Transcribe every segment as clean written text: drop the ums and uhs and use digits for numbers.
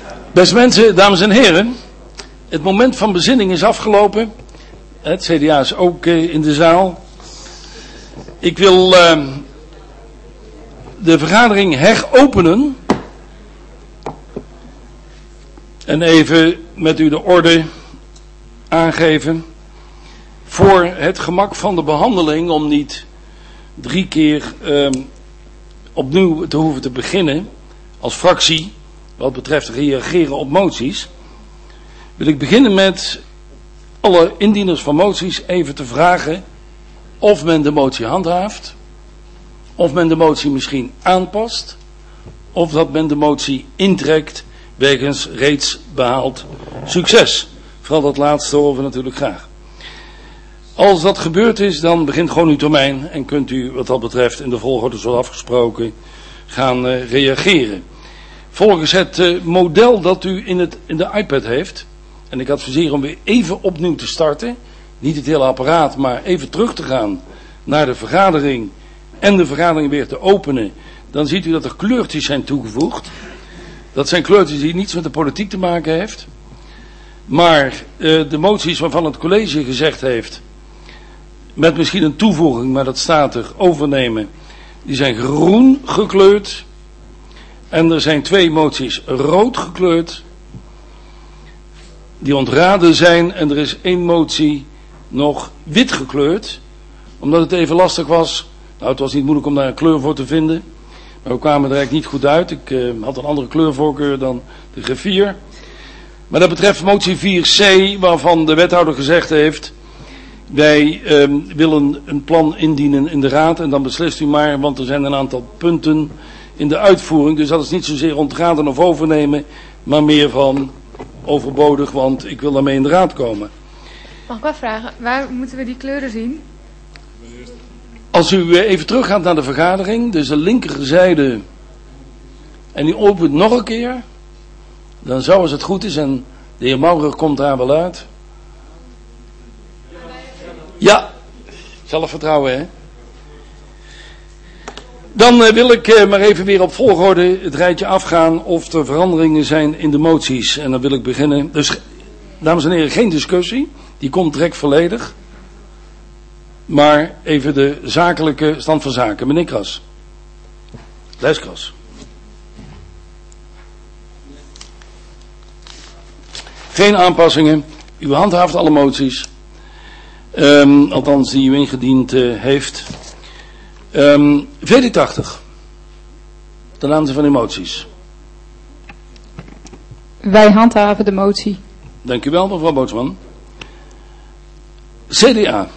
Beste mensen, dames en heren, het moment van bezinning is afgelopen. Het CDA is ook in de zaal. Ik wil de vergadering heropenen en even met u de orde aangeven voor het gemak van de behandeling, om niet 3 keer opnieuw te hoeven te beginnen als fractie wat betreft reageren op moties. Wil ik beginnen met alle indieners van moties even te vragen of men de motie handhaaft, of men de motie misschien aanpast, of dat men de motie intrekt wegens reeds behaald succes. Vooral dat laatste horen we natuurlijk graag. Als dat gebeurd is, dan begint gewoon uw termijn en kunt u wat dat betreft in de volgorde zoals afgesproken gaan reageren. Volgens het model dat u in de iPad heeft, en ik adviseer om weer even opnieuw te starten, niet het hele apparaat, maar even terug te gaan naar de vergadering en de vergadering weer te openen, dan ziet u dat er kleurtjes zijn toegevoegd. Dat zijn kleurtjes die niets met de politiek te maken heeft, maar de moties waarvan het college gezegd heeft, met misschien een toevoeging, maar dat staat er, overnemen, die zijn groen gekleurd. En er zijn 2 moties rood gekleurd, die ontraden zijn. En er is 1 motie nog wit gekleurd, omdat het even lastig was. Nou, het was niet moeilijk om daar een kleur voor te vinden, maar we kwamen er eigenlijk niet goed uit. Ik had een andere kleurvoorkeur dan de griffier. Maar dat betreft motie 4c, waarvan de wethouder gezegd heeft, wij willen een plan indienen in de raad en dan beslist u maar, want er zijn een aantal punten in de uitvoering. Dus dat is niet zozeer ontraden of overnemen, maar meer van overbodig, want ik wil daarmee in de raad komen. Mag ik wel vragen, waar moeten we die kleuren zien? Als u even teruggaat naar de vergadering, dus de linkerzijde, en u opent nog een keer, dan zou als het goed is, en de heer Maurer komt daar wel uit. Ja, zelfvertrouwen, hè. Dan wil ik maar even weer op volgorde het rijtje afgaan of er veranderingen zijn in de moties. En dan wil ik beginnen. Dus, dames en heren, geen discussie. Die komt direct volledig. Maar even de zakelijke stand van zaken. Meneer Kras. Lijst Kras. Geen aanpassingen. U handhaaft alle moties. Althans die u ingediend heeft. VD80. Ten aanzien van uw moties. Wij handhaven de motie. Dank u wel, mevrouw Bootsman. CDA.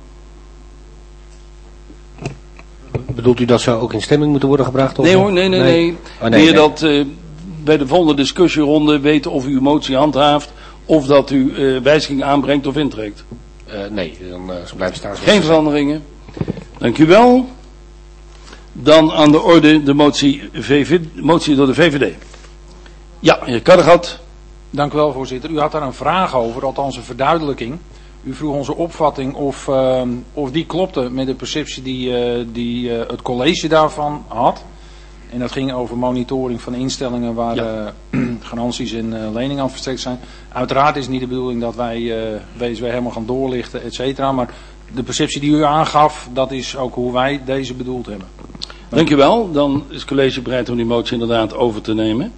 Bedoelt u dat ze ook in stemming moeten worden gebracht? Of nee hoor, nee. Meer dat bij de volgende discussieronde weten of u uw motie handhaaft, of dat u wijzigingen aanbrengt of intrekt. Nee, dan blijven staan. Geen veranderingen. Dank u wel. Dan aan de orde de motie door de VVD. Ja, heer Karregat. Dank u wel, voorzitter. U had daar een vraag over, althans een verduidelijking. U vroeg onze opvatting of die klopte met de perceptie die het college daarvan had. En dat ging over monitoring van instellingen waar garanties en leningen aan verstrekt zijn. Uiteraard is het niet de bedoeling dat wij WSW helemaal gaan doorlichten, et cetera. Maar de perceptie die u aangaf, dat is ook hoe wij deze bedoeld hebben. Dank u wel. Dan is het college bereid om die motie inderdaad over te nemen.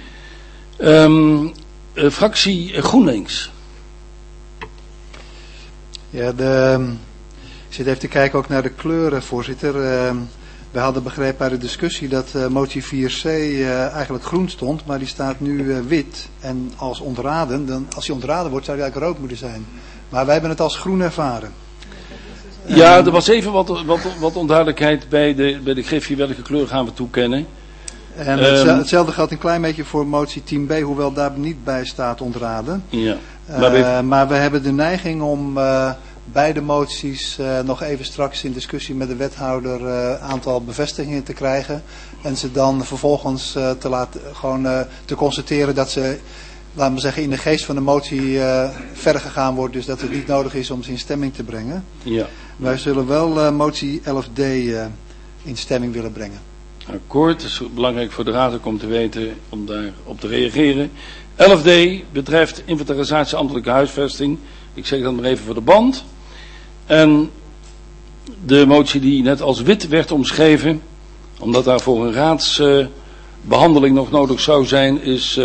Fractie GroenLinks. Ja, ik zit even te kijken ook naar de kleuren, voorzitter. We hadden begrepen uit de discussie dat motie 4c eigenlijk groen stond, maar die staat nu wit. En als die ontraden wordt, zou die eigenlijk rood moeten zijn. Maar wij hebben het als groen ervaren. Ja, er was even wat onduidelijkheid bij de griffie welke kleur gaan we toekennen. En hetzelfde geldt een klein beetje voor motie 10b, hoewel daar niet bij staat ontraden. Ja. Maar we hebben de neiging om beide moties nog even straks in discussie met de wethouder aantal bevestigingen te krijgen. En ze dan vervolgens te constateren dat ze, laten we zeggen, in de geest van de motie verder gegaan wordt. Dus dat het niet nodig is om ze in stemming te brengen. Ja. Wij zullen wel motie 11d in stemming willen brengen. Akkoord, het is belangrijk voor de raad ook om te weten, om daarop te reageren. 11D betreft inventarisatie ambtelijke huisvesting. Ik zeg dat maar even voor de band. En de motie die net als wit werd omschreven, omdat daarvoor een raadsbehandeling nog nodig zou zijn, is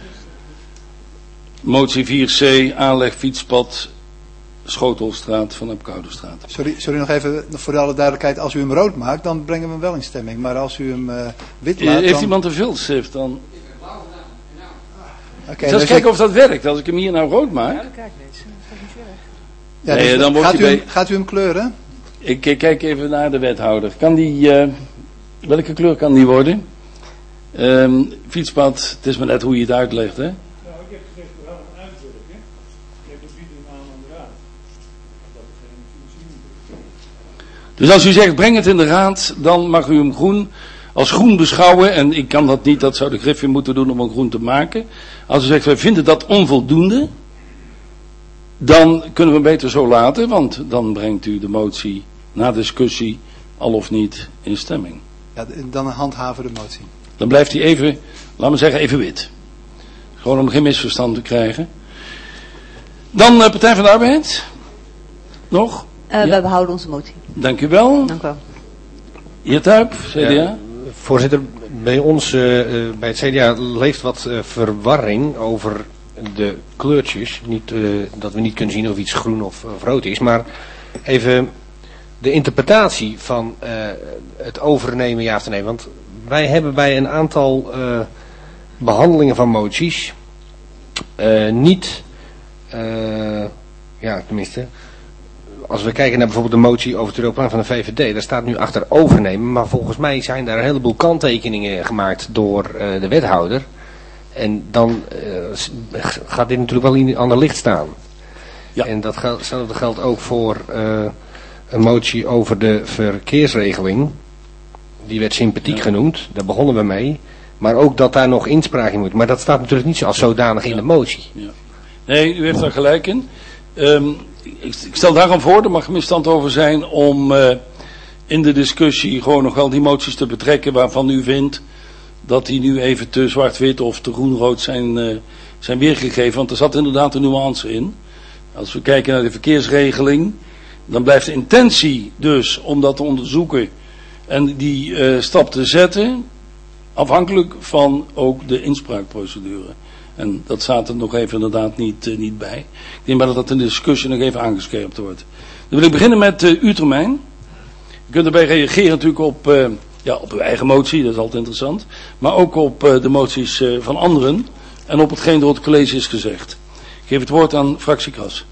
motie 4C, aanleg fietspad Schotelstraat van Apkouderstraat. Sorry, nog even voor alle duidelijkheid. Als u hem rood maakt, dan brengen we hem wel in stemming. Maar als u hem wit laat, heeft dan... iemand een viltstift dan? Okay, ik zal eens dus kijken of dat werkt. Als ik hem hier nou rood maak. Ja, dat kijk niet. Dat is niet weg. Ja, Nee, dus dan wordt gaat u hem kleuren? Ik kijk even naar de wethouder. Kan die, welke kleur kan die worden? Fietspad, het is maar net hoe je het uitlegt, hè? Nou, ik heb gezegd, we gaan het uitwerken. Ik heb het bieden aan de raad. Dat is geen financiering. Dus als u zegt, breng het in de raad, dan mag u hem groen als groen beschouwen. En ik kan dat niet, dat zou de Griffie moeten doen om hem groen te maken. Als u zegt, wij vinden dat onvoldoende, dan kunnen we hem beter zo laten. Want dan brengt u de motie na discussie al of niet in stemming. Ja, dan handhaven de motie. Dan blijft hij even, laten we zeggen, even wit. Gewoon om geen misverstand te krijgen. Dan Partij van de Arbeid. Nog? We behouden onze motie. Dank u wel. Dank u wel. Heer Tuyp, CDA. Ja, voorzitter, bij ons, bij het CDA, leeft wat verwarring over de kleurtjes. Niet, dat we niet kunnen zien of iets groen of rood is, maar even de interpretatie van het overnemen ja of nee. Want wij hebben bij een aantal behandelingen van moties niet, ja tenminste, als we kijken naar bijvoorbeeld de motie over het Europlan van de VVD, daar staat nu achter overnemen, maar volgens mij zijn daar een heleboel kanttekeningen gemaakt door de wethouder. En dan gaat dit natuurlijk wel in een ander licht staan. Ja. En datzelfde geldt ook voor een motie over de verkeersregeling. Die werd sympathiek genoemd, daar begonnen we mee. Maar ook dat daar nog inspraak in moet. Maar dat staat natuurlijk niet als zodanig in de motie. Ja. Nee, u heeft daar gelijk in. Ik stel daarom voor, er mag misstand over zijn om in de discussie gewoon nog wel die moties te betrekken waarvan u vindt dat die nu even te zwart-wit of te groen-rood zijn weergegeven. Want er zat inderdaad een nuance in. Als we kijken naar de verkeersregeling, dan blijft de intentie dus om dat te onderzoeken en die stap te zetten afhankelijk van ook de inspraakprocedure. En dat staat er nog even inderdaad niet bij. Ik denk maar dat in de discussie nog even aangescherpt wordt. Dan wil ik beginnen met uw termijn. Je kunt erbij reageren natuurlijk op uw eigen motie, dat is altijd interessant. Maar ook op de moties van anderen en op hetgeen door het college is gezegd. Ik geef het woord aan fractie Kras.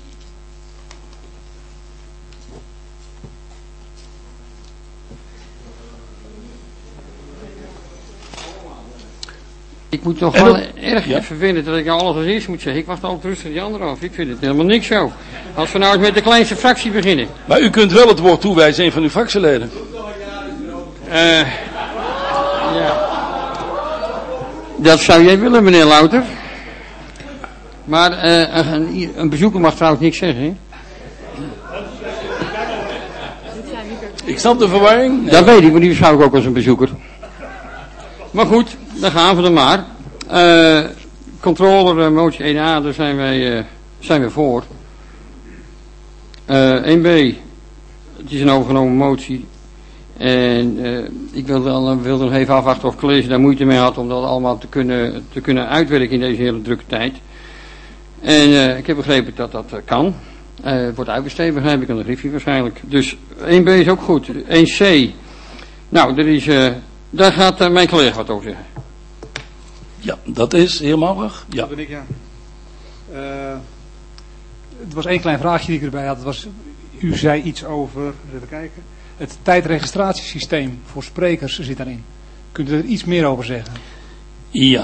Ik moet nog wel erg even vinden dat ik nou alles als eerst moet zeggen. Ik wacht altijd rustig die andere af. Ik vind het helemaal niks zo. Als we nou eens met de kleinste fractie beginnen. Maar u kunt wel het woord toewijzen, een van uw fractieleden. Ja. Dat zou jij willen, meneer Louter. Maar een bezoeker mag trouwens niks zeggen, hè? Ik snap de verwarring. Nee. Dat weet ik, maar die beschouw ik ook als een bezoeker. Maar goed, dan gaan we er maar. Controller motie 1A, daar zijn we voor. 1B, het is een overgenomen motie. En ik wil nog even afwachten of het college daar moeite mee had om dat allemaal te kunnen uitwerken in deze hele drukke tijd. En ik heb begrepen dat dat kan. Het wordt uitbesteed, begrijp ik, aan de Griffie waarschijnlijk. Dus 1B is ook goed. 1C, nou, daar gaat mijn collega wat over zeggen. Ja, dat is heer Maurer. Ja. Dat ben ik, ja. Het was één klein vraagje die ik erbij had. U zei iets over, even kijken, het tijdregistratiesysteem voor sprekers zit daarin. Kunt u er iets meer over zeggen? Ja.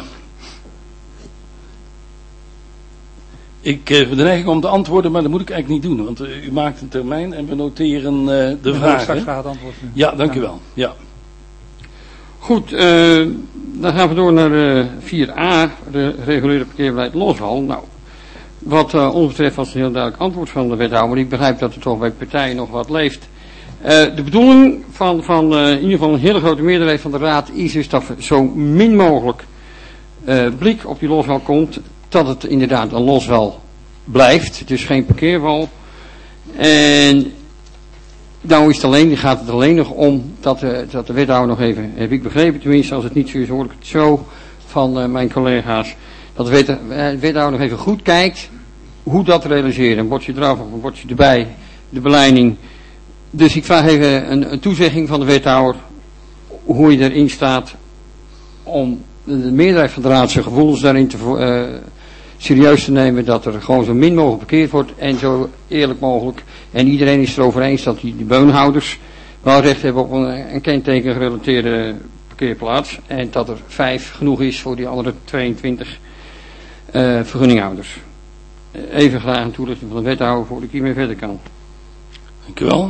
Ik heb de neiging om te antwoorden, maar dat moet ik eigenlijk niet doen. Want u maakt een termijn en we noteren de vragen. Straks graag het antwoord. Ja, dank u wel. Ja. Goed, dan gaan we door naar 4a, de reguliere parkeerbeleid Loswal. Nou, wat ons betreft was het een heel duidelijk antwoord van de wethouder. Maar ik begrijp dat er toch bij partijen nog wat leeft. De bedoeling van in ieder geval een hele grote meerderheid van de raad is dus dat er zo min mogelijk blik op die loswal komt, dat het inderdaad een loswal blijft, dus geen parkeerwal. En nou gaat het alleen nog om dat de wethouder nog even, heb ik begrepen tenminste, als het niet zo is hoor ik het zo van mijn collega's, dat de wethouder nog even goed kijkt hoe dat realiseren. Een bordje eraf of een bordje erbij, de beleiding. Dus ik vraag even een toezegging van de wethouder hoe je erin staat om de meerderheid van de raad zijn gevoelens daarin serieus te nemen, dat er gewoon zo min mogelijk parkeerd wordt en zo eerlijk mogelijk. En iedereen is erover eens dat die beunhouders wel recht hebben op een kenteken gerelateerde parkeerplaats. En dat er 5 genoeg is voor die andere 22 vergunninghouders. Even graag een toelichting van de wethouder voordat ik hiermee verder kan. Dank u wel.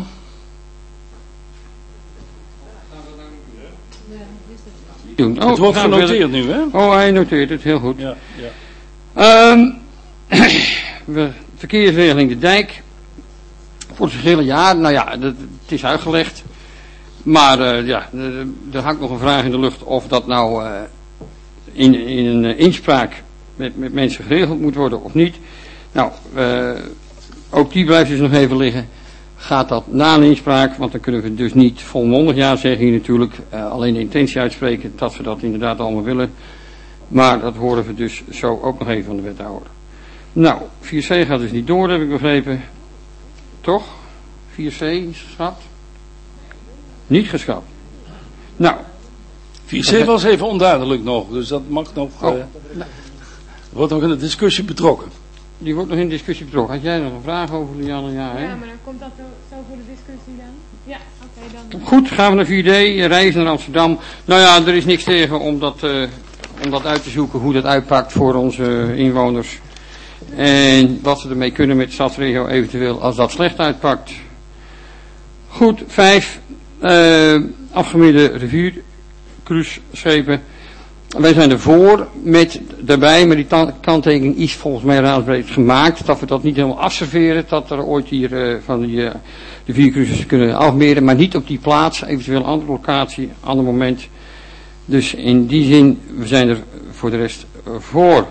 Het wordt genoteerd nu, hè? Oh, hij noteert het, heel goed. Ja, ja. Verkeersregeling de dijk. Voor het hele jaar, nou ja, het is uitgelegd. Maar er hangt nog een vraag in de lucht of dat nou in een inspraak met mensen geregeld moet worden of niet. Nou, ook die blijft dus nog even liggen. Gaat dat na een inspraak, want dan kunnen we dus niet volmondig ja zeggen hier natuurlijk. Alleen de intentie uitspreken dat we dat inderdaad allemaal willen. Maar dat horen we dus zo ook nog even van de wethouder. Nou, 4C gaat dus niet door, heb ik begrepen. Toch? 4C is geschrapt? Niet geschrapt. Nou. 4C was even onduidelijk nog, dus dat mag nog... wordt nog in de discussie betrokken. Die wordt nog in de discussie betrokken. Had jij nog een vraag over, Lianne? Ja, hè? Ja, maar dan komt dat zo voor de discussie dan? Ja, oké, dan. Goed, gaan we naar 4D, reizen naar Amsterdam. Nou ja, er is niks tegen om dat uit te zoeken, hoe dat uitpakt voor onze inwoners. En wat ze ermee kunnen met de stadsregio eventueel als dat slecht uitpakt. Goed, 5. Afgemidde riviercruiseschepen. Wij zijn ervoor met daarbij, maar die kanttekening is volgens mij raadsbreed gemaakt, dat we dat niet helemaal afserveren, dat er ooit hier van die riviercruises kunnen afmeren, maar niet op die plaats, eventueel een andere locatie, ander moment. Dus in die zin, we zijn er voor de rest voor.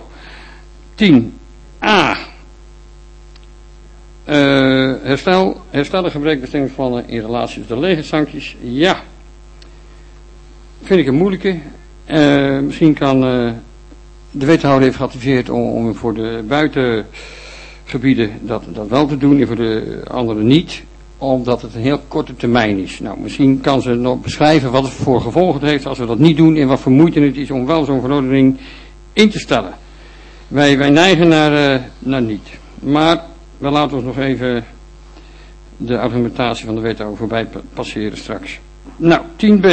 10a. Herstellen gebruikbestemmingsplannen in relatie tot de legersancties. Ja. Vind ik een moeilijke. Misschien kan de wethouder heeft geadviseerd om voor de buitengebieden dat wel te doen en voor de anderen niet, omdat het een heel korte termijn is. Nou, misschien kan ze nog beschrijven wat het voor gevolgen heeft als we dat niet doen en wat voor moeite het is om wel zo'n verordening in te stellen. Wij neigen naar niet. Maar we laten ons nog even de argumentatie van de wethouder voorbij passeren straks. Nou, 10b.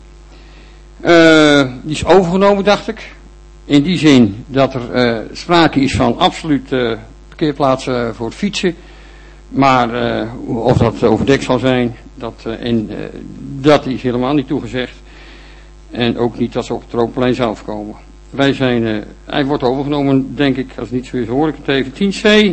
Die is overgenomen, dacht ik. In die zin dat er sprake is van absoluut parkeerplaatsen voor het fietsen. Maar of dat overdekt zal zijn, dat is helemaal niet toegezegd. En ook niet dat ze op het Tropenplein zelf komen. Wij zijn, hij wordt overgenomen, denk ik, als het niet zo is, hoor ik het even. 10c.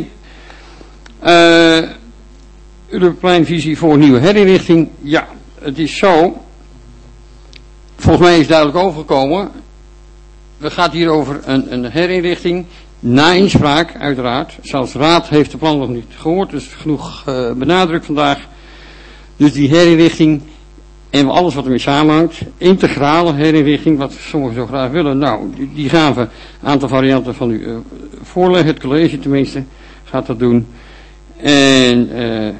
Europleinvisie voor nieuwe herinrichting. Ja, het is zo. Volgens mij is duidelijk overgekomen. We gaan hier over een herinrichting. Na inspraak, uiteraard. Zelfs de raad heeft de plan nog niet gehoord. Dus genoeg benadrukt vandaag. Dus die herinrichting en alles wat ermee samenhangt. Integrale herinrichting, wat sommigen zo graag willen. Nou, die gaan we een aantal varianten van u voorleggen. Het college tenminste gaat dat doen. En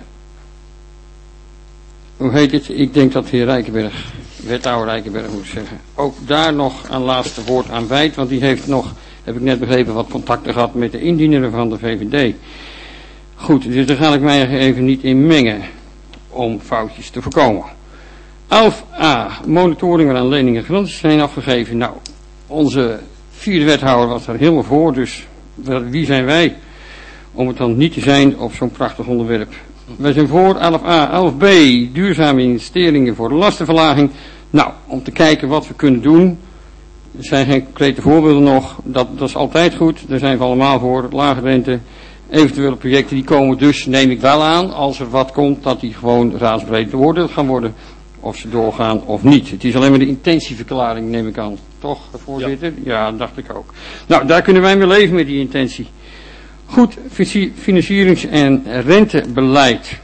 hoe heet het? Ik denk dat de heer Rijkenberg, wethouder Rijkenberg moet zeggen, ook daar nog een laatste woord aan wijt. Want die heeft nog, heb ik net begrepen, wat contacten gehad met de indiener van de VVD. Goed, dus daar ga ik mij even niet in mengen om foutjes te voorkomen. 11a, monitoring waaraan leningen en garanties zijn afgegeven. Nou, onze vierde wethouder was daar helemaal voor, dus wie zijn wij om het dan niet te zijn op zo'n prachtig onderwerp. Wij zijn voor 11a, 11b, duurzame investeringen voor de lastenverlaging. Nou, om te kijken wat we kunnen doen. Er zijn geen concrete voorbeelden nog. Dat is altijd goed. Daar zijn we allemaal voor. Lage rente. Eventuele projecten die komen dus, neem ik wel aan, als er wat komt, dat die gewoon raadsbreed beoordeeld gaan worden. Of ze doorgaan of niet. Het is alleen maar de intentieverklaring, neem ik aan. Toch, voorzitter? Ja, dat dacht ik ook. Nou, daar kunnen wij mee leven met die intentie. Goed, financierings- en rentebeleid.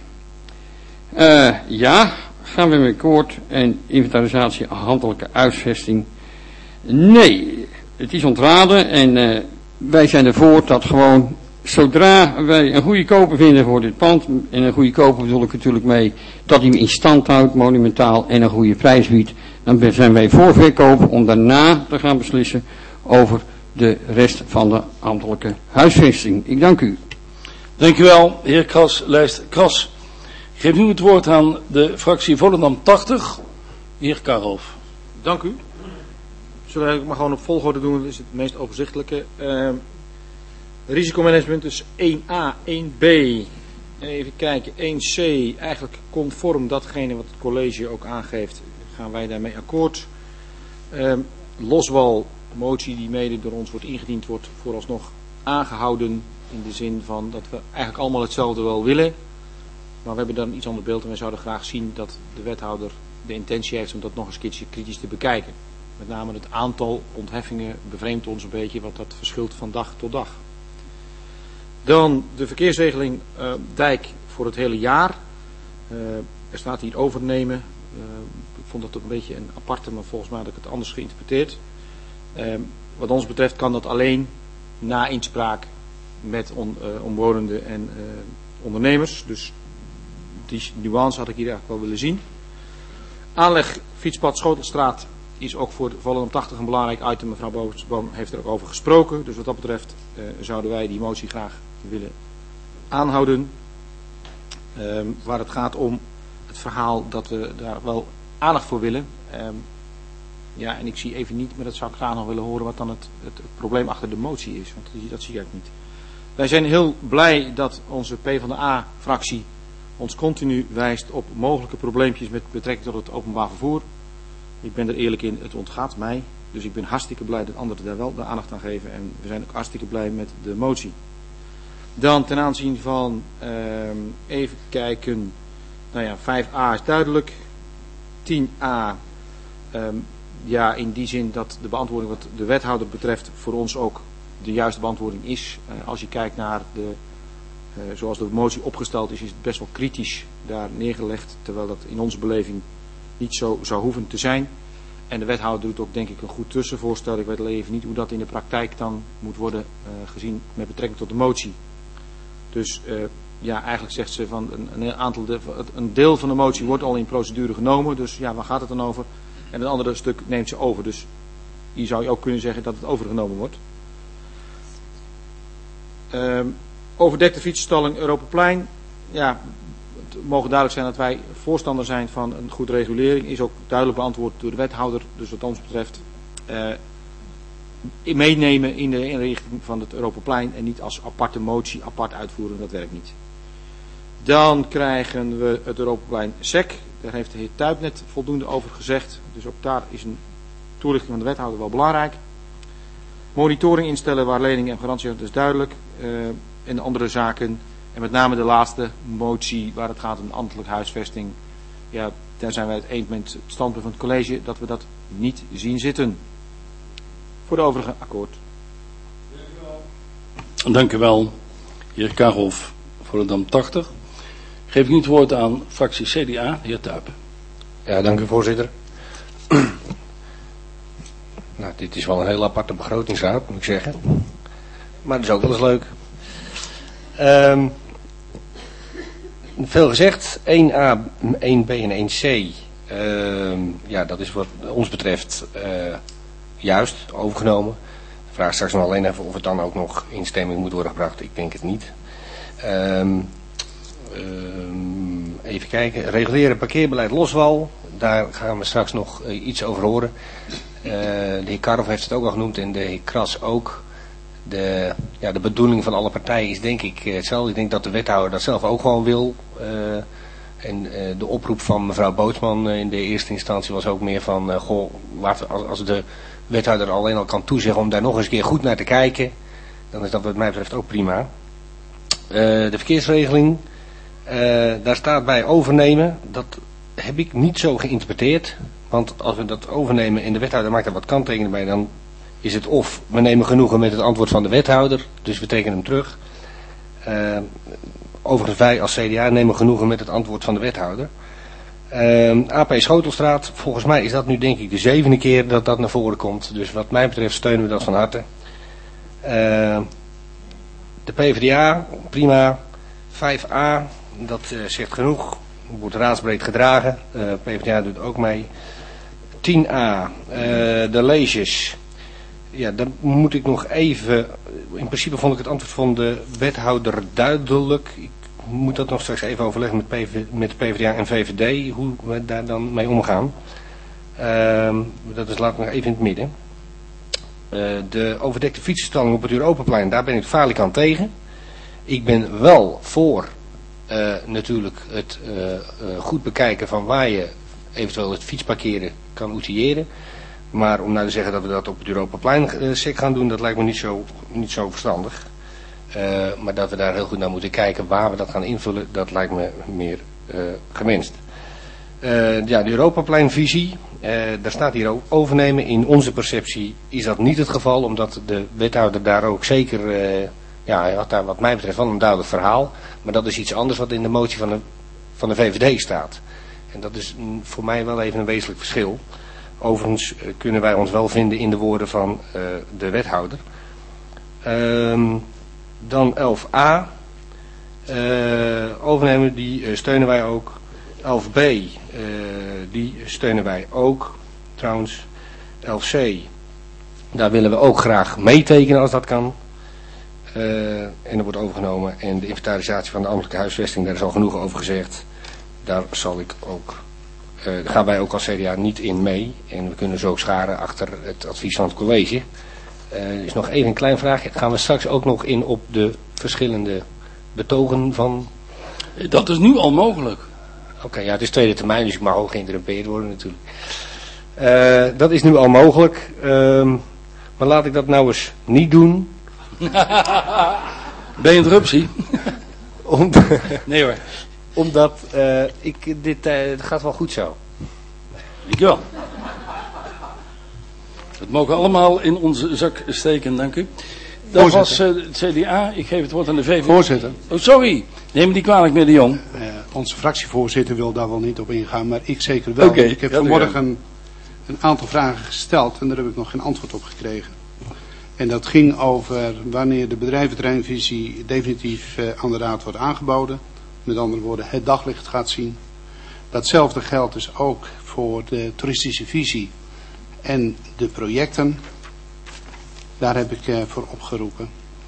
Ja, gaan we met akkoord. En inventarisatie handelijke huisvesting. Nee, het is ontraden en wij zijn ervoor dat gewoon, zodra wij een goede koper vinden voor dit pand, en een goede koper bedoel ik natuurlijk mee, dat hij hem in stand houdt, monumentaal, en een goede prijs biedt, dan zijn wij voor verkoop om daarna te gaan beslissen over de rest van de ambtelijke huisvesting. Ik dank u. Dank u wel, heer lijst Kras. Ik geef nu het woord aan de fractie Volendam 80, heer Karhoff. Dank u. Zullen we maar gewoon op volgorde doen, dat is het meest overzichtelijke. Risicomanagement, dus 1A, 1B, even kijken, 1C, eigenlijk conform datgene wat het college ook aangeeft, gaan wij daarmee akkoord. Loswal, motie die mede door ons wordt ingediend, wordt vooralsnog aangehouden in de zin van dat we eigenlijk allemaal hetzelfde wel willen. Maar we hebben dan een iets ander beeld en wij zouden graag zien dat de wethouder de intentie heeft om dat nog eens een keertje kritisch te bekijken. Met name het aantal ontheffingen bevreemdt ons een beetje, wat dat verschilt van dag tot dag. Dan de verkeersregeling dijk voor het hele jaar. Er staat hier overnemen. Ik vond dat een beetje een aparte, maar volgens mij had ik het anders geïnterpreteerd. Wat ons betreft kan dat alleen na inspraak met omwonenden en ondernemers. Dus die nuance had ik hier eigenlijk wel willen zien. Aanleg fietspad Schotelstraat is ook voor Volendam 80 een belangrijk item. Mevrouw Boosboom heeft er ook over gesproken. Dus wat dat betreft zouden wij die motie graag willen aanhouden. Waar het gaat om het verhaal dat we daar wel aandacht voor willen. Ja, en ik zie even niet, maar dat zou ik graag nog willen horen wat dan het probleem achter de motie is. Want dat zie ik niet. Wij zijn heel blij dat onze PvdA-fractie ons continu wijst op mogelijke probleempjes met betrekking tot het openbaar vervoer. Ik ben er eerlijk in, het ontgaat mij. Dus ik ben hartstikke blij dat anderen daar wel de aandacht aan geven. En we zijn ook hartstikke blij met de motie. Dan ten aanzien van, even kijken, nou ja, 5a is duidelijk. 10a, ja, in die zin dat de beantwoording wat de wethouder betreft voor ons ook de juiste beantwoording is. Als je kijkt naar zoals de motie opgesteld is, is het best wel kritisch daar neergelegd. Terwijl dat in onze beleving niet zo zou hoeven te zijn. En de wethouder doet ook denk ik een goed tussenvoorstel. Ik weet alleen even niet hoe dat in de praktijk dan moet worden gezien met betrekking tot de motie. Dus ja, eigenlijk zegt ze van een deel van de motie wordt al in procedure genomen. Dus ja, waar gaat het dan over? En een andere stuk neemt ze over. Dus hier zou je ook kunnen zeggen dat het overgenomen wordt. Overdekte fietsenstalling Europaplein. Ja, het mogen duidelijk zijn dat wij voorstander zijn van een goede regulering. Is ook duidelijk beantwoord door de wethouder. Dus wat ons betreft meenemen in de inrichting van het Europaplein. En niet als aparte motie, apart uitvoeren. Dat werkt niet. Dan krijgen we het Europaplein SEC. Daar heeft de heer Tuyp net voldoende over gezegd. Dus ook daar is een toelichting van de wethouder wel belangrijk. Monitoring instellen waar leningen en garantie, dat is duidelijk. En de andere zaken. En met name de laatste motie waar het gaat om ambtelijke huisvesting. Ja, daar zijn wij het eens met het standpunt van het college dat we dat niet zien zitten. Voor de overige akkoord. Dank u wel, heer Karhoff, Volendam 80. Geef ik nu het woord aan fractie CDA, heer Tuyp. Ja, dank u voorzitter. Nou, dit is wel een heel aparte begrotingsraad, moet ik zeggen. Maar dat is ook wel eens leuk. Veel gezegd, 1A, 1B en 1C. Ja, dat is wat ons betreft juist overgenomen. Ik vraag straks nog alleen even of het dan ook nog in stemming moet worden gebracht. Ik denk het niet. Even kijken. Reguleren parkeerbeleid Loswal. Daar gaan we straks nog iets over horen. De heer Karhoff heeft het ook al genoemd en de heer Kras ook. De bedoeling van alle partijen is denk ik hetzelfde. Ik denk dat de wethouder dat zelf ook gewoon wil. En de oproep van mevrouw Bootsman in de eerste instantie was ook meer van... als de wethouder alleen al kan toezeggen om daar nog eens een keer goed naar te kijken... dan is dat wat mij betreft ook prima. De verkeersregeling, daar staat bij overnemen. Dat heb ik niet zo geïnterpreteerd. Want als we dat overnemen en de wethouder maakt er wat kanttekeningen bij, dan is het of we nemen genoegen met het antwoord van de wethouder, dus we tekenen hem terug. Overigens wij als CDA nemen genoegen met het antwoord van de wethouder. AP Schotelstraat, volgens mij is dat nu denk ik de 7e keer dat dat naar voren komt. Dus wat mij betreft steunen we dat van harte. De PvdA, prima. 5A, dat zegt genoeg. Wordt raadsbreed gedragen. PvdA doet ook mee. 10A, de leesjes. Ja, dan moet ik nog even... In principe vond ik het antwoord van de wethouder duidelijk. Ik moet dat nog straks even overleggen met de PvdA en VVD. Hoe we daar dan mee omgaan. Dat is laat ik nog even in het midden. De overdekte fietsenstalling op het Europaplein, daar ben ik falikant tegen. Ik ben wel voor natuurlijk het goed bekijken van waar je eventueel het fietsparkeren kan outilleren. Maar om nou te zeggen dat we dat op het Europaplein sec gaan doen, dat lijkt me niet zo verstandig. Maar dat we daar heel goed naar moeten kijken waar we dat gaan invullen, dat lijkt me meer gewenst. Ja, de Europapleinvisie, daar staat hier ook overnemen. In onze perceptie is dat niet het geval, omdat de wethouder daar ook zeker, hij had daar wat mij betreft wel een duidelijk verhaal. Maar dat is iets anders wat in de motie van de VVD staat. En dat is voor mij wel even een wezenlijk verschil. Overigens kunnen wij ons wel vinden in de woorden van de wethouder. Dan 11a. Overnemen, die steunen wij ook. 11b, die steunen wij ook. Trouwens, 11c, daar willen we ook graag meetekenen als dat kan. En dat wordt overgenomen. En de inventarisatie van de ambtelijke huisvesting, daar is al genoeg over gezegd. Daar gaan wij ook als CDA niet in mee. En we kunnen zo ook scharen achter het advies van het college. Er is nog even een klein vraagje. Gaan we straks ook nog in op de verschillende betogen van... Dat is nu al mogelijk. Oké, ja, het is tweede termijn, dus ik mag ook geïnterrumpeerd worden natuurlijk. Dat is nu al mogelijk. Maar laat ik dat nou eens niet doen. Ben je interruptie? Nee hoor. Omdat het gaat wel goed zo. Ik wel. Het mogen allemaal in onze zak steken, dank u. Dat was het CDA. Ik geef het woord aan de VVD. Voorzitter. Oh, sorry. Neem me niet kwalijk, meneer De Jong. Onze fractievoorzitter wil daar wel niet op ingaan, maar ik zeker wel. Okay, ik heb vanmorgen een aantal vragen gesteld en daar heb ik nog geen antwoord op gekregen. En dat ging over wanneer de bedrijventerreinvisie definitief aan de raad wordt aangeboden. Met andere woorden, het daglicht gaat zien. Datzelfde geldt dus ook voor de toeristische visie en de projecten. Daar heb ik voor opgeroepen.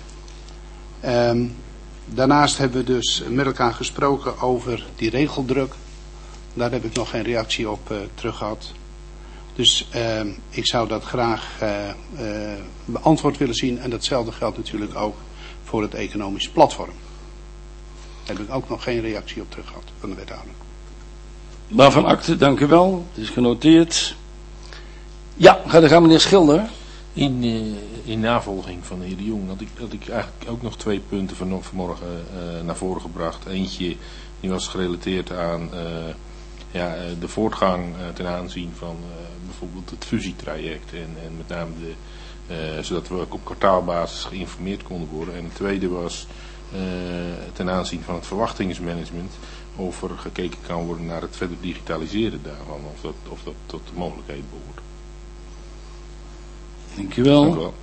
Daarnaast hebben we dus met elkaar gesproken over die regeldruk. Daar heb ik nog geen reactie op terug gehad. Dus ik zou dat graag beantwoord willen zien. En datzelfde geldt natuurlijk ook voor het economisch platform. Daar heb ik ook nog geen reactie op terug gehad van de wethouder. Waarvan akte, dank u wel. Het is genoteerd. Ja, dan gaan meneer Schilder. In navolging van de heer De Jong had ik eigenlijk ook nog 2 punten vanmorgen naar voren gebracht. Eentje die was gerelateerd aan de voortgang ten aanzien van bijvoorbeeld het fusietraject. En met name zodat we ook op kwartaalbasis geïnformeerd konden worden. En het tweede was ten aanzien van het verwachtingsmanagement. Of er gekeken kan worden naar het verder digitaliseren daarvan. Of dat tot de mogelijkheden behoort. Dankjewel. Dank u wel.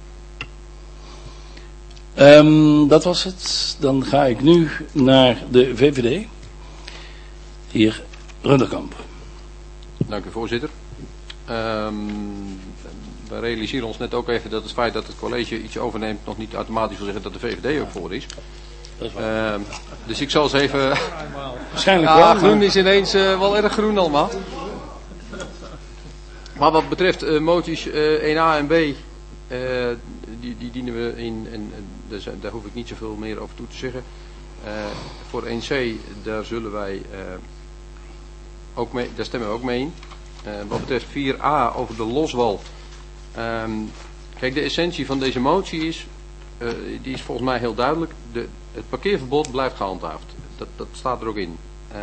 Dat was het. Dan ga ik nu naar de VVD. Heer Runderkamp. Dank u, voorzitter. We realiseren ons net ook even dat het feit dat het college iets overneemt nog niet automatisch wil zeggen dat de VVD ook voor is. Dat is waar. Dus ik zal eens even... Waarschijnlijk wel. Groen is ineens wel erg groen allemaal. Maar wat betreft moties 1a en b, die dienen we in, en daar hoef ik niet zoveel meer over toe te zeggen. Voor 1c, daar zullen wij ook mee, daar stemmen we ook mee in. Wat betreft 4a over de loswal. Kijk, de essentie van deze motie is, die is volgens mij heel duidelijk. Het parkeerverbod blijft gehandhaafd. Dat staat er ook in.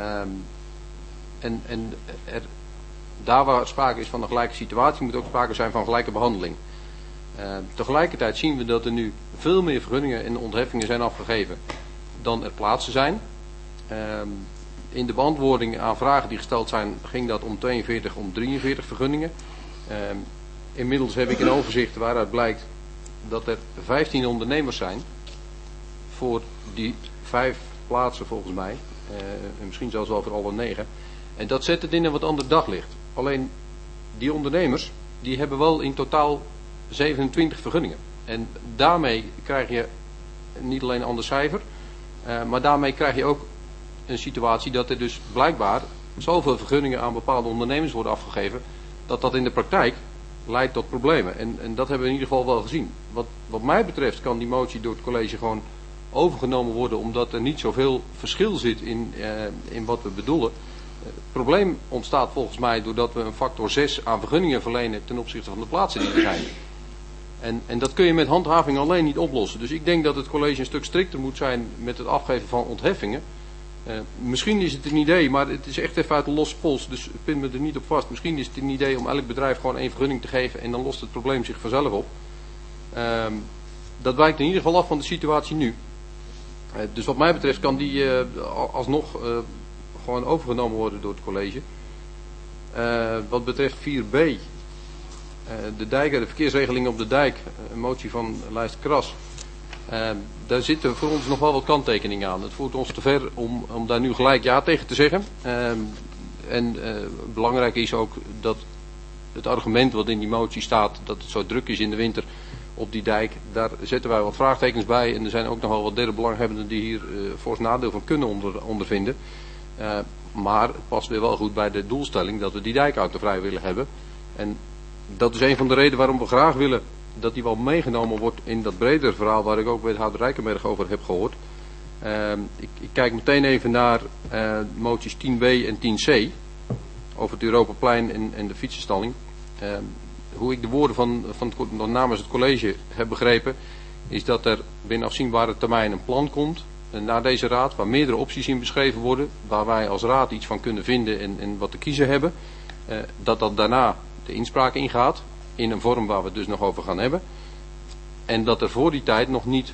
Daar waar sprake is van een gelijke situatie moet ook sprake zijn van gelijke behandeling. Tegelijkertijd zien we dat er nu veel meer vergunningen en ontheffingen zijn afgegeven dan er plaatsen zijn. In de beantwoording aan vragen die gesteld zijn ging dat om 42, om 43 vergunningen. Inmiddels heb ik een overzicht waaruit blijkt dat er 15 ondernemers zijn voor die 5 plaatsen volgens mij. En misschien zelfs wel voor alle 9. En dat zet het in een wat ander daglicht. Alleen die ondernemers die hebben wel in totaal 27 vergunningen. En daarmee krijg je niet alleen een ander cijfer, maar daarmee krijg je ook een situatie dat er dus blijkbaar zoveel vergunningen aan bepaalde ondernemers worden afgegeven, dat in de praktijk leidt tot problemen. En dat hebben we in ieder geval wel gezien. Wat mij betreft kan die motie door het college gewoon overgenomen worden, omdat er niet zoveel verschil zit in wat we bedoelen. Het probleem ontstaat volgens mij doordat we een factor 6 aan vergunningen verlenen ten opzichte van de plaatsen die er zijn. En dat kun je met handhaving alleen niet oplossen. Dus ik denk dat het college een stuk strikter moet zijn met het afgeven van ontheffingen. Misschien is het een idee, maar het is echt even uit de losse pols, dus pin me er niet op vast. Misschien is het een idee om elk bedrijf gewoon 1 vergunning te geven en dan lost het probleem zich vanzelf op. Dat wijkt in ieder geval af van de situatie nu. Dus wat mij betreft kan die alsnog gewoon overgenomen worden door het college. Wat betreft 4b, de dijken, de verkeersregeling op de dijk, een motie van lijst Kras. Daar zitten voor ons nog wel wat kanttekeningen aan. Het voert ons te ver om daar nu gelijk ja tegen te zeggen. Belangrijk is ook dat het argument wat in die motie staat, dat het zo druk is in de winter op die dijk, daar zetten wij wat vraagtekens bij. En er zijn ook nog wel wat derde belanghebbenden die hier fors nadeel van kunnen ondervinden. Maar het past weer wel goed bij de doelstelling dat we die dijk autovrij willen hebben. En dat is een van de redenen waarom we graag willen dat die wel meegenomen wordt in dat bredere verhaal waar ik ook wethouder Rijkenberg over heb gehoord. Ik kijk meteen even naar moties 10b en 10c over het Europaplein en de fietsenstalling. Hoe ik de woorden namens het college heb begrepen, is dat er binnen afzienbare termijn een plan komt naar deze raad, waar meerdere opties in beschreven worden, waar wij als raad iets van kunnen vinden en wat te kiezen hebben. Dat daarna de inspraak ingaat, in een vorm waar we het dus nog over gaan hebben. En dat er voor die tijd nog niet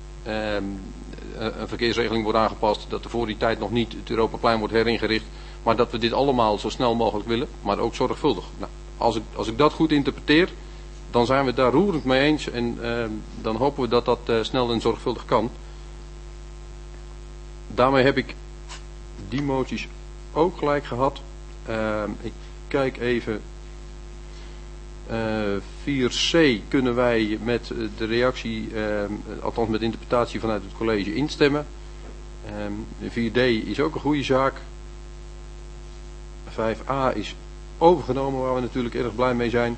een verkeersregeling wordt aangepast, dat er voor die tijd nog niet het Europaplein wordt heringericht, maar dat we dit allemaal zo snel mogelijk willen, maar ook zorgvuldig. Nou, als ik dat goed interpreteer, dan zijn we het daar roerend mee eens en dan hopen we dat dat snel en zorgvuldig kan. Daarmee heb ik die moties ook gelijk gehad. Ik kijk even. 4c kunnen wij met de reactie, althans met de interpretatie vanuit het college instemmen. 4d is ook een goede zaak. 5a is overgenomen, waar we natuurlijk erg blij mee zijn.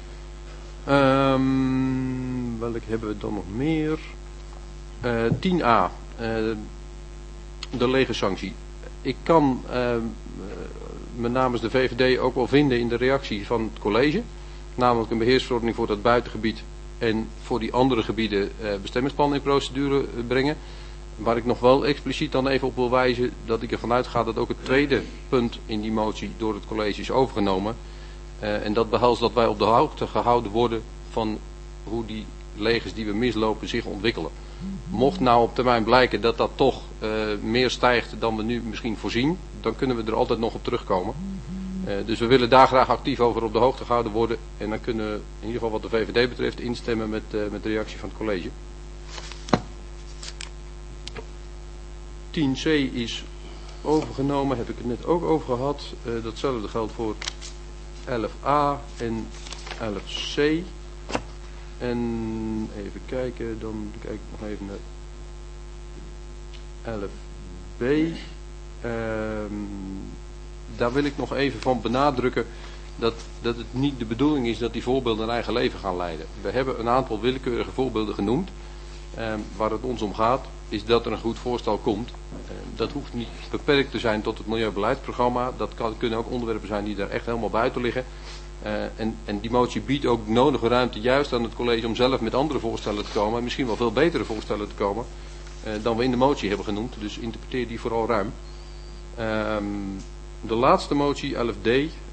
Welke hebben we dan nog meer? 10a, de legersanctie. Ik kan met namens de VVD ook wel vinden in de reactie van het college, namelijk een beheersverordening voor dat buitengebied en voor die andere gebieden bestemmingsplan in procedure brengen. Waar ik nog wel expliciet dan even op wil wijzen dat ik ervan uitga dat ook het tweede punt in die motie door het college is overgenomen. En dat behelst dat wij op de hoogte gehouden worden van hoe die legers die we mislopen zich ontwikkelen. Mocht nou op termijn blijken dat dat toch meer stijgt dan we nu misschien voorzien, dan kunnen we er altijd nog op terugkomen. Dus we willen daar graag actief over op de hoogte gehouden worden. En dan kunnen we in ieder geval wat de VVD betreft instemmen met de reactie van het college. 10c is overgenomen, heb ik het net ook over gehad. Datzelfde geldt voor 11a en 11c. En even kijken, dan kijk ik nog even naar 11b. Daar wil ik nog even van benadrukken dat het niet de bedoeling is dat die voorbeelden een eigen leven gaan leiden. We hebben een aantal willekeurige voorbeelden genoemd. Waar het ons om gaat is dat er een goed voorstel komt. Dat hoeft niet beperkt te zijn tot het milieubeleidsprogramma. Dat kunnen ook onderwerpen zijn die daar echt helemaal buiten liggen. En die motie biedt ook de nodige ruimte juist aan het college om zelf met andere voorstellen te komen. En misschien wel veel betere voorstellen te komen dan we in de motie hebben genoemd. Dus interpreteer die vooral ruim. De laatste motie, 11D.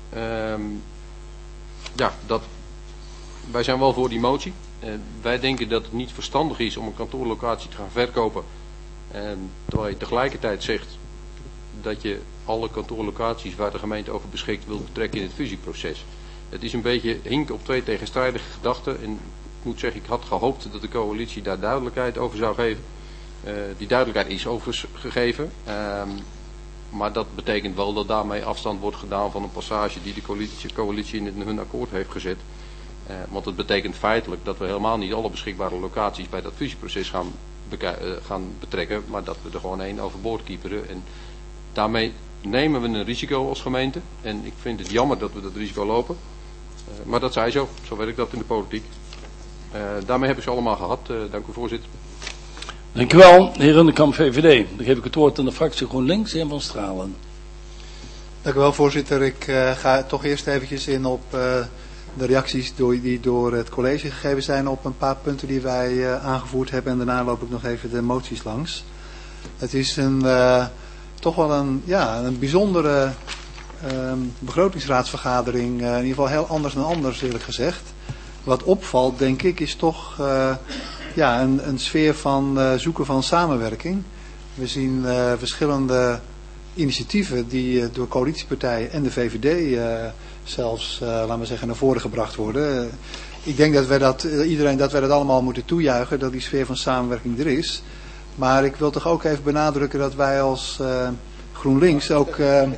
Wij zijn wel voor die motie. Wij denken dat het niet verstandig is om een kantoorlocatie te gaan verkopen. Terwijl je tegelijkertijd zegt dat je alle kantoorlocaties waar de gemeente over beschikt wil betrekken in het fusieproces. Het is een beetje hinken op twee tegenstrijdige gedachten. En ik moet zeggen, ik had gehoopt dat de coalitie daar duidelijkheid over zou geven. Die duidelijkheid is overigens gegeven. Maar dat betekent wel dat daarmee afstand wordt gedaan van een passage die de coalitie in hun akkoord heeft gezet. Want het betekent feitelijk dat we helemaal niet alle beschikbare locaties bij dat fusieproces gaan betrekken. Maar dat we er gewoon één overboord kieperen. En daarmee nemen we een risico als gemeente. En ik vind het jammer dat we dat risico lopen. Maar dat zij zo. Zo werkt dat in de politiek. Daarmee heb ik ze allemaal gehad. Dank u, voorzitter. Dank u wel, heer Rundekamp, VVD. Dan geef ik het woord aan de fractie GroenLinks, heer Van Stralen. Dank u wel, voorzitter. Ik ga toch eerst eventjes in op de reacties die door het college gegeven zijn op een paar punten die wij aangevoerd hebben. En daarna loop ik nog even de moties langs. Het is toch wel een bijzondere begrotingsraadsvergadering. In ieder geval heel anders dan anders, eerlijk gezegd. Wat opvalt, denk ik, is toch een sfeer van zoeken van samenwerking. We zien verschillende initiatieven die door coalitiepartijen en de VVD zelfs, laten we zeggen, naar voren gebracht worden. Ik denk dat wij dat allemaal moeten toejuichen, dat die sfeer van samenwerking er is. Maar ik wil toch ook even benadrukken dat wij als GroenLinks ook...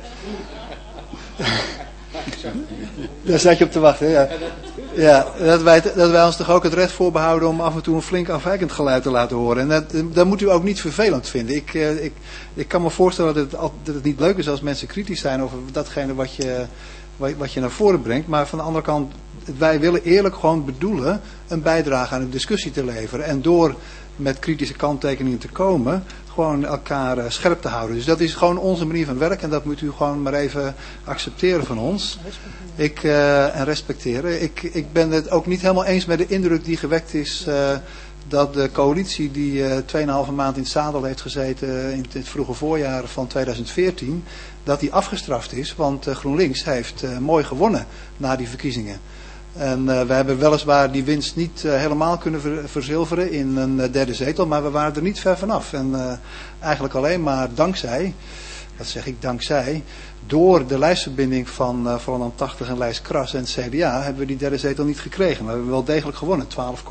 Daar zat je op te wachten, ja. Ja, dat wij ons toch ook het recht voorbehouden om af en toe een flink afwijkend geluid te laten horen. En dat moet u ook niet vervelend vinden. Ik kan me voorstellen dat het niet leuk is als mensen kritisch zijn over datgene wat je naar voren brengt. Maar van de andere kant, wij willen eerlijk gewoon bedoelen een bijdrage aan de discussie te leveren. En door met kritische kanttekeningen te komen, gewoon elkaar scherp te houden. Dus dat is gewoon onze manier van werken en dat moet u gewoon maar even accepteren van ons. En respecteren. Ik ben het ook niet helemaal eens met de indruk die gewekt is dat de coalitie die 2,5 maand in het zadel heeft gezeten in het vroege voorjaar van 2014, dat die afgestraft is, want GroenLinks heeft mooi gewonnen na die verkiezingen. En we hebben weliswaar die winst niet helemaal kunnen verzilveren in een derde zetel, maar we waren er niet ver vanaf. En eigenlijk alleen maar dankzij, dat zeg ik dankzij, door de lijstverbinding van Volendam 80 en Lijst Kras en het CDA hebben we die derde zetel niet gekregen. Maar we hebben wel degelijk gewonnen,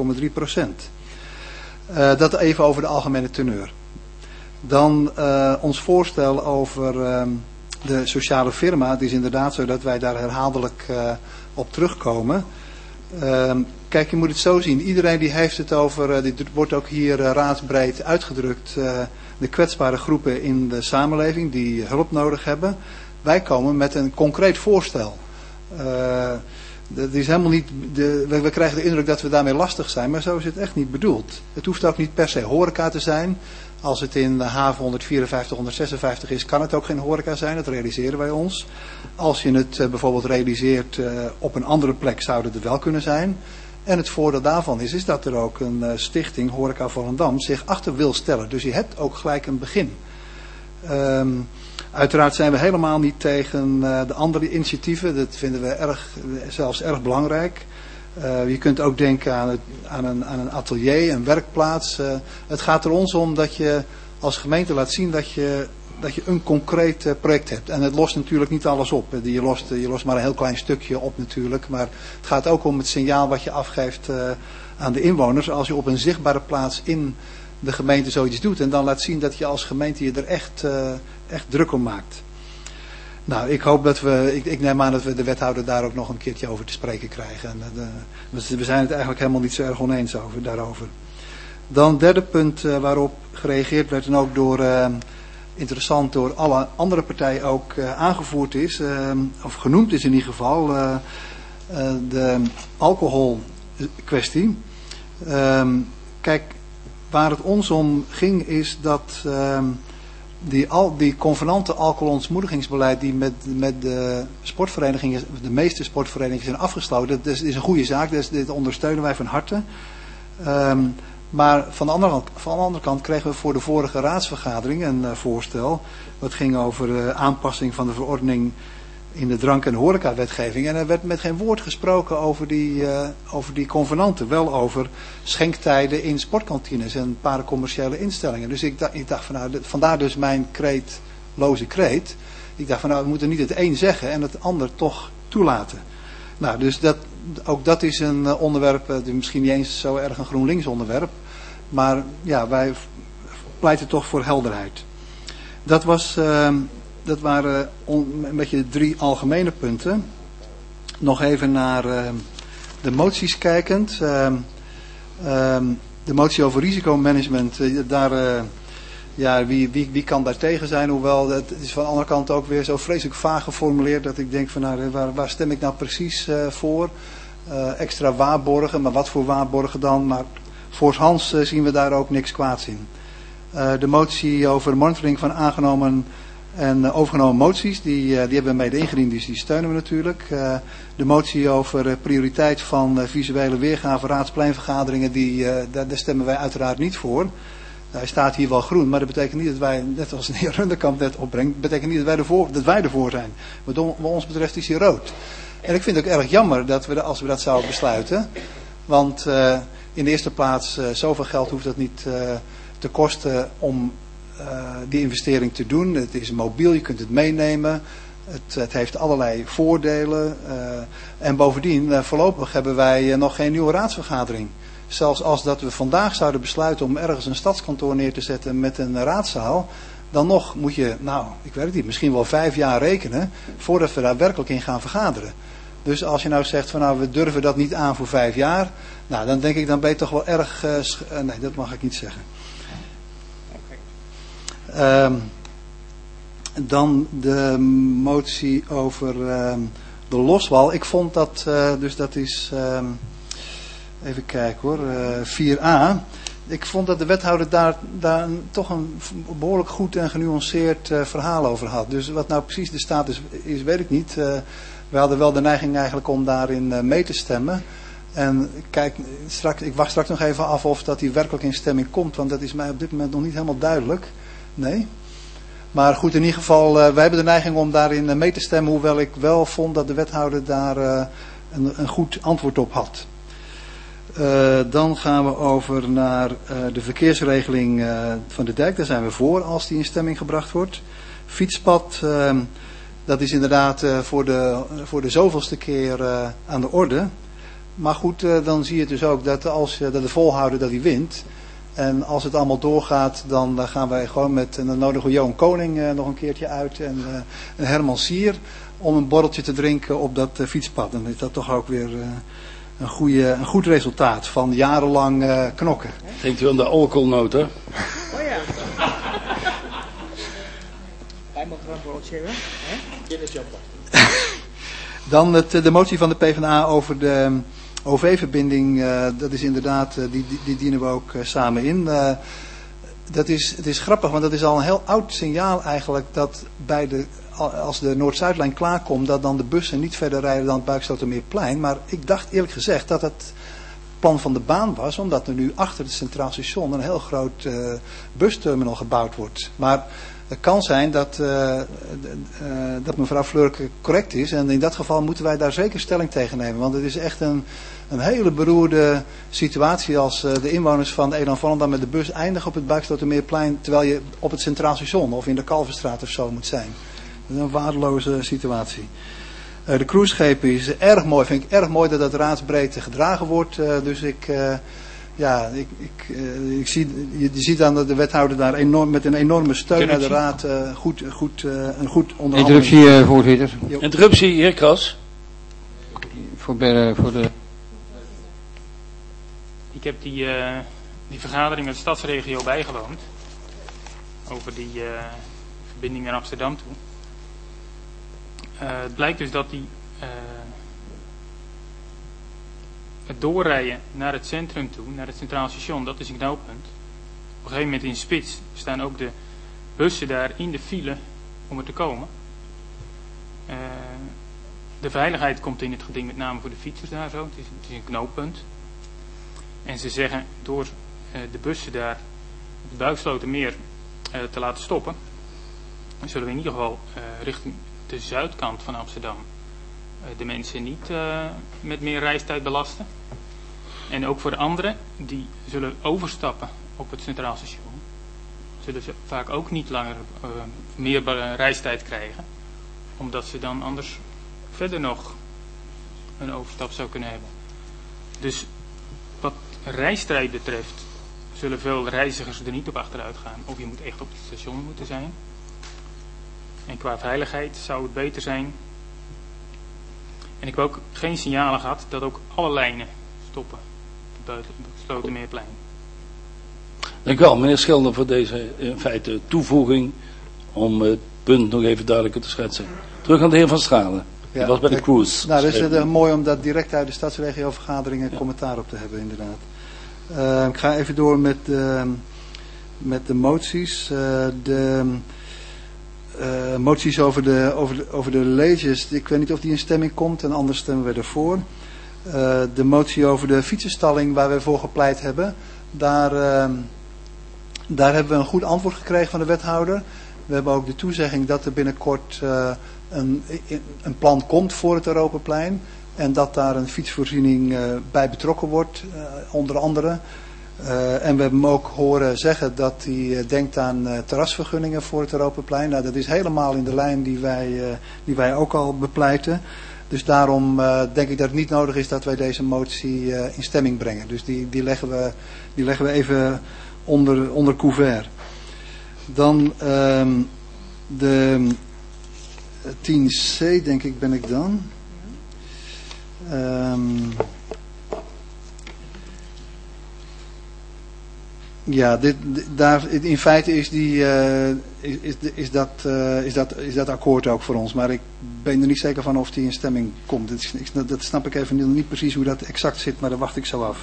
12,3%. Dat even over de algemene teneur. Dan ons voorstel over de sociale firma. Het is inderdaad zo dat wij daar herhaaldelijk op terugkomen. Kijk, je moet het zo zien. Iedereen die heeft het over, dit wordt ook hier raadsbreed uitgedrukt, de kwetsbare groepen in de samenleving die hulp nodig hebben. Wij komen met een concreet voorstel. Dat is helemaal niet, we krijgen de indruk dat we daarmee lastig zijn, maar zo is het echt niet bedoeld. Het hoeft ook niet per se horeca te zijn. Als het in de haven 154, 156 is, kan het ook geen horeca zijn. Dat realiseren wij ons. Als je het bijvoorbeeld realiseert op een andere plek, zou het er wel kunnen zijn. En het voordeel daarvan is dat er ook een stichting, Horeca Volendam, zich achter wil stellen. Dus je hebt ook gelijk een begin. Uiteraard zijn we helemaal niet tegen de andere initiatieven. Dat vinden we zelfs erg belangrijk. Je kunt ook denken aan een atelier, een werkplaats. Het gaat er ons om dat je als gemeente laat zien dat je een concreet project hebt. En het lost natuurlijk niet alles op. Je lost maar een heel klein stukje op natuurlijk. Maar het gaat ook om het signaal wat je afgeeft aan de inwoners. Als je op een zichtbare plaats in de gemeente zoiets doet. En dan laat zien dat je als gemeente je er echt druk om maakt. Nou, ik hoop dat ik neem aan dat we de wethouder daar ook nog een keertje over te spreken krijgen. We zijn het eigenlijk helemaal niet zo erg oneens daarover. Dan derde punt waarop gereageerd werd en ook interessant door alle andere partijen ook aangevoerd is, of genoemd is in ieder geval, de alcoholkwestie. Kijk, waar het ons om ging is dat die convenante alcoholontmoedigingsbeleid die met de sportverenigingen, de meeste sportverenigingen zijn afgesloten, dat is een goede zaak, dus dit ondersteunen wij van harte. Maar van de andere kant kregen we voor de vorige raadsvergadering een voorstel, wat ging over aanpassing van de verordening in de drank- en horecawetgeving. En er werd met geen woord gesproken over die convenanten. Wel over schenktijden in sportkantines en paracommerciële instellingen. Dus ik dacht van nou, vandaar dus mijn loze kreet. Ik dacht van nou, we moeten niet het een zeggen en het ander toch toelaten. Nou, dus ook dat is een onderwerp, misschien niet eens zo erg een GroenLinks onderwerp. Maar ja, wij pleiten toch voor helderheid. Dat waren een beetje 3 algemene punten. Nog even naar de moties kijkend. De motie over risicomanagement, wie kan daar tegen zijn? Hoewel, het is van de andere kant ook weer zo vreselijk vaag geformuleerd dat ik denk van nou, waar stem ik nou precies voor? Extra waarborgen, maar wat voor waarborgen dan? Maar voorhands zien we daar ook niks kwaads in. De motie over monitoring van aangenomen en overgenomen moties, die hebben we mede ingediend, dus die steunen we natuurlijk. De motie over prioriteit van visuele weergave raadspleinvergaderingen, daar stemmen wij uiteraard niet voor. Hij staat hier wel groen, maar dat betekent niet dat wij, net als de heer Runderkamp net opbrengt, betekent niet dat wij ervoor zijn. Wat ons betreft is hij rood. En ik vind het ook erg jammer dat als we dat zouden besluiten. Want in de eerste plaats, zoveel geld hoeft dat niet te kosten om die investering te doen. Het is mobiel, je kunt het meenemen. Het heeft allerlei voordelen. En bovendien, voorlopig hebben wij nog geen nieuwe raadsvergadering. Zelfs als dat we vandaag zouden besluiten om ergens een stadskantoor neer te zetten met een raadzaal, dan nog moet je, ik weet het niet, misschien wel 5 jaar rekenen voordat we daar werkelijk in gaan vergaderen. Dus als je nou zegt van we durven dat niet aan voor 5 jaar, dan denk ik dan ben je toch wel erg, nee, dat mag ik niet zeggen. Dan de motie over de loswal. Ik vond dat, dus dat is, even kijken hoor, 4a. Ik vond dat de wethouder daar toch een behoorlijk goed en genuanceerd verhaal over had. Dus wat nou precies de status is, weet ik niet. We hadden wel de neiging eigenlijk om daarin mee te stemmen. En kijk, ik wacht straks nog even af of dat die werkelijk in stemming komt. Want dat is mij op dit moment nog niet helemaal duidelijk. Nee. Maar goed, in ieder geval, wij hebben de neiging om daarin mee te stemmen. Hoewel ik wel vond dat de wethouder daar een goed antwoord op had. Dan gaan we over naar de verkeersregeling van de dijk. Daar zijn we voor als die in stemming gebracht wordt. Fietspad, dat is inderdaad voor de zoveelste keer aan de orde. Maar goed, dan zie je dus ook dat dat de volhouder dat hij wint. En als het allemaal doorgaat, dan gaan wij gewoon met een nodige Johan Koning nog een keertje uit. En een Herman Sier om een borreltje te drinken op dat fietspad. Dan is dat toch ook weer een goed resultaat van jarenlang knokken. Denkt u aan de alcoholnoot, hè? Oh ja. Wij mogen wel een borreltje hebben. Dan de motie van de PvdA over de OV-verbinding. Dat is inderdaad, die dienen we ook samen in. Het is grappig, want dat is al een heel oud signaal eigenlijk dat als de Noord-Zuidlijn klaarkomt, dat dan de bussen niet verder rijden dan het Buikslotermeerplein. Maar ik dacht eerlijk gezegd dat het plan van de baan was, omdat er nu achter het Centraal Station een heel groot busterminal gebouwd wordt. Maar het kan zijn dat mevrouw Fleurke correct is. En in dat geval moeten wij daar zeker stelling tegen nemen. Want het is echt een hele beroerde situatie als de inwoners van Eland-Volendam met de bus eindigen op het Buikslotermeerplein, terwijl je op het Centraal Station of in de Kalverstraat of zo moet zijn. Dat is een waardeloze situatie. De cruiseschepen is erg mooi. Vind ik erg mooi dat dat raadsbreed gedragen wordt. Dus je ziet aan dat de wethouder daar met een enorme steun uit de raad een goed onderhandeling. Interruptie, voorzitter. Interruptie, heer Kras. Voor de... Ik heb die vergadering met de stadsregio bijgewoond. Over die verbinding naar Amsterdam toe. Het blijkt dus dat het doorrijden naar het centrum toe, naar het Centraal Station, dat is een knooppunt. Op een gegeven moment in Spits staan ook de bussen daar in de file om er te komen. De veiligheid komt in het geding met name voor de fietsers daar zo. Het is een knooppunt. En ze zeggen door de bussen daar op het Buikslotermeer te laten stoppen, zullen we in ieder geval richting de zuidkant van Amsterdam de mensen niet met meer reistijd belasten. En ook voor de anderen die zullen overstappen op het Centraal Station, zullen ze vaak ook niet langer meer reistijd krijgen, omdat ze dan anders verder nog een overstap zou kunnen hebben. Dus wat reistijd betreft zullen veel reizigers er niet op achteruit gaan. Of je moet echt op het station moeten zijn. En qua veiligheid zou het beter zijn. En ik heb ook geen signalen gehad dat ook alle lijnen stoppen buiten het Slotermeerplein. Dank u wel, meneer Schilder, voor deze in feite toevoeging om het punt nog even duidelijker te schetsen. Terug aan de heer Van Stralen. Dat was bij de cruise. Nou, dat is mooi om dat direct uit de stadsregiovergadering commentaar op te hebben, inderdaad. Ik ga even door met de moties. De moties over de leges, ik weet niet of die in stemming komt en anders stemmen we ervoor. De motie over de fietsenstalling waar we voor gepleit hebben, daar hebben we een goed antwoord gekregen van de wethouder. We hebben ook de toezegging dat er binnenkort een plan komt voor het Europaplein. En dat daar een fietsvoorziening bij betrokken wordt, onder andere. En we hebben hem ook horen zeggen dat hij denkt aan terrasvergunningen voor het Europaplein. Nou, dat is helemaal in de lijn die wij ook al bepleiten. Dus daarom denk ik dat het niet nodig is dat wij deze motie in stemming brengen. Dus die leggen we even onder couvert. Dan de 10C, denk ik, ben ik dan. Ja, in feite is dat akkoord ook voor ons. Maar ik ben er niet zeker van of die in stemming komt. Dat snap ik even niet precies hoe dat exact zit, maar daar wacht ik zo af.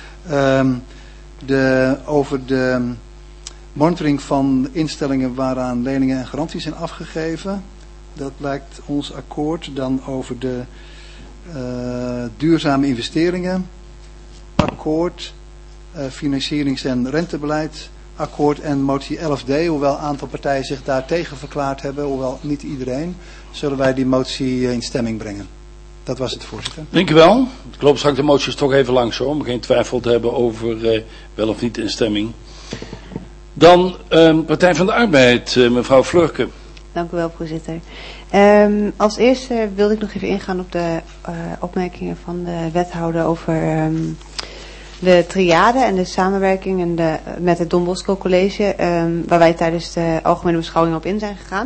Over de monitoring van instellingen waaraan leningen en garanties zijn afgegeven. Dat lijkt ons akkoord. Dan over de duurzame investeringen. Akkoord. Financierings- en rentebeleid. Akkoord en motie 11D. Hoewel een aantal partijen zich daar tegen verklaard hebben. Hoewel niet iedereen. Zullen wij die motie in stemming brengen. Dat was het, voorzitter. Dank u wel. Ik loop straks de moties toch even langs hoor. Om geen twijfel te hebben over wel of niet in stemming. Dan Partij van de Arbeid, mevrouw Flurke. Dank u wel, voorzitter. Als eerste wilde ik nog even ingaan op de opmerkingen van de wethouder over de triade en de samenwerking met het Don Bosco College, waar wij tijdens de algemene beschouwing op in zijn gegaan.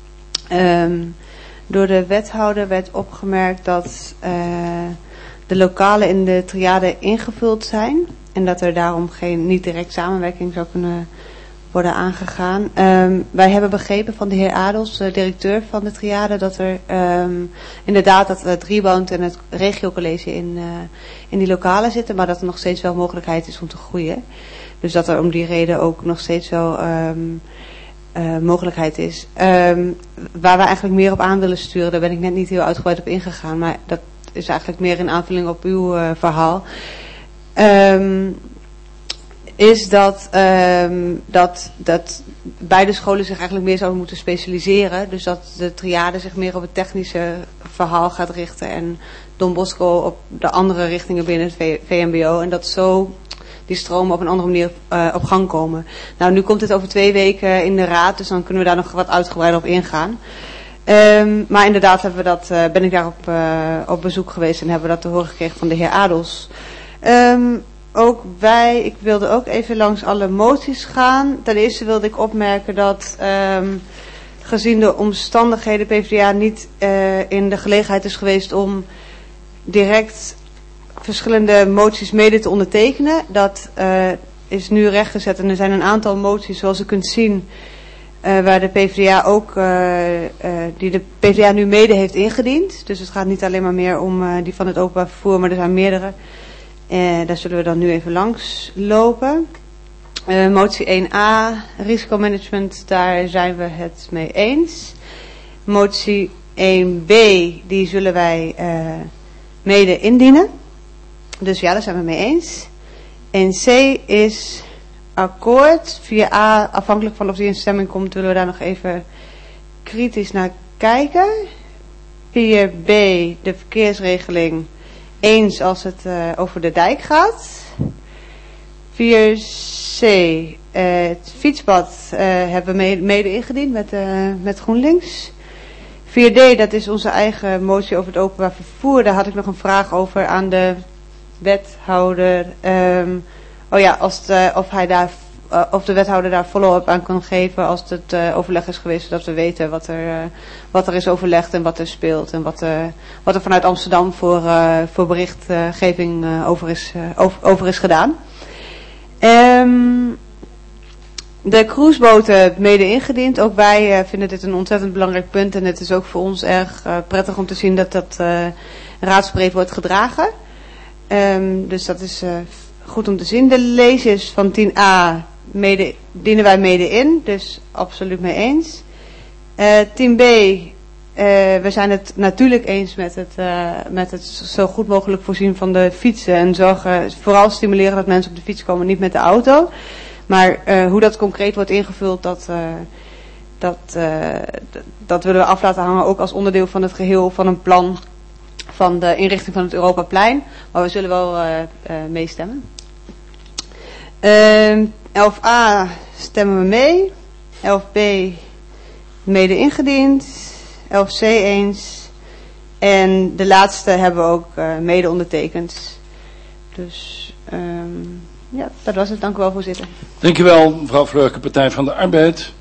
Door de wethouder werd opgemerkt dat de lokalen in de triade ingevuld zijn en dat er daarom niet direct samenwerking zou kunnen worden aangegaan. Wij hebben begrepen van de heer Adels, de directeur van de triade, dat er inderdaad dat het Rebound en het regiocollege in die lokalen zitten, maar dat er nog steeds wel mogelijkheid is om te groeien. Dus dat er om die reden ook nog steeds wel mogelijkheid is. Waar we eigenlijk meer op aan willen sturen, daar ben ik net niet heel uitgebreid op ingegaan, maar dat is eigenlijk meer in aanvulling op uw verhaal. Is dat beide scholen zich eigenlijk meer zouden moeten specialiseren. Dus dat de triade zich meer op het technische verhaal gaat richten en Don Bosco op de andere richtingen binnen het VMBO. En dat zo die stromen op een andere manier op gang komen. Nou, nu komt het over 2 weken in de raad, dus dan kunnen we daar nog wat uitgebreider op ingaan. Maar inderdaad ben ik daar op bezoek geweest en hebben we dat te horen gekregen van de heer Adels. Ik wilde ook even langs alle moties gaan. Ten eerste wilde ik opmerken dat gezien de omstandigheden PvdA niet in de gelegenheid is geweest om direct verschillende moties mede te ondertekenen. Dat is nu rechtgezet en er zijn een aantal moties zoals u kunt zien waar de PvdA ook die de PvdA nu mede heeft ingediend. Dus het gaat niet alleen maar meer om die van het openbaar vervoer, maar er zijn meerdere. Daar zullen we dan nu even langs lopen. Motie 1a, risicomanagement, daar zijn we het mee eens. Motie 1b, die zullen wij mede indienen. Dus ja, daar zijn we mee eens. 1c is akkoord. 4a, afhankelijk van of die in stemming komt, willen we daar nog even kritisch naar kijken. 4b, de verkeersregeling, eens als het over de dijk gaat. 4c, het fietspad hebben we mede ingediend met GroenLinks. 4d, dat is onze eigen motie over het openbaar vervoer. Daar had ik nog een vraag over aan de wethouder. Of de wethouder daar follow-up aan kan geven als het overleg is geweest, zodat we weten wat er is overlegd en wat er speelt en wat er vanuit Amsterdam voor berichtgeving over is gedaan. De cruiseboten mede ingediend. Ook wij vinden dit een ontzettend belangrijk punt en het is ook voor ons erg prettig om te zien dat dat raadsbreed wordt gedragen. Dus dat is goed om te zien. De leesjes van 10a dienen wij mede in, dus absoluut mee eens. 10b, we zijn het natuurlijk eens met het zo goed mogelijk voorzien van de fietsen en vooral stimuleren dat mensen op de fiets komen, niet met de auto. Maar hoe dat concreet wordt ingevuld, dat willen we af laten hangen, ook als onderdeel van het geheel van een plan van de inrichting van het Europaplein. Maar we zullen wel meestemmen. 11a stemmen we mee. 11b mede ingediend. 11c eens. En de laatste hebben we ook mede ondertekend. Dus ja, dat was het. Dank u wel, voorzitter. Dank u wel, mevrouw Vreugde, Partij van de Arbeid.